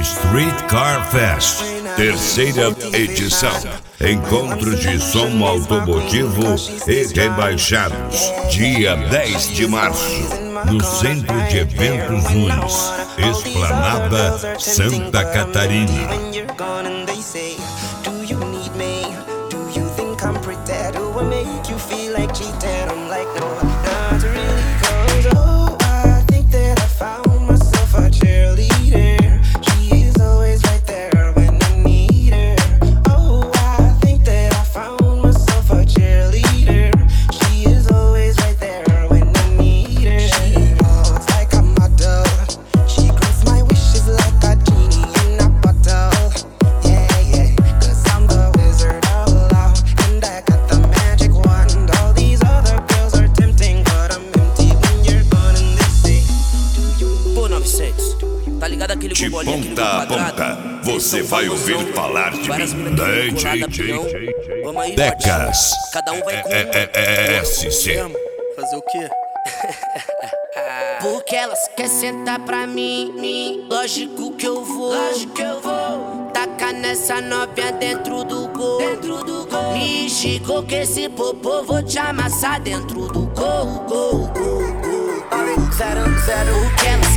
Streetcar Fest, terceira edição. Encontro de som automotivo e rebaixados, dia 10 de março, no Centro de Eventos Nunes, Esplanada Santa Catarina. De ponta a ponta, você vai ouvir falar de mim. Decas Cada um vai com SC. fazer o quê? Porque elas quer sentar pra mim, lógico que eu vou, tacar nessa novinha dentro do gol, Me esticou que esse popô vou te amassar dentro do gol, Porque elas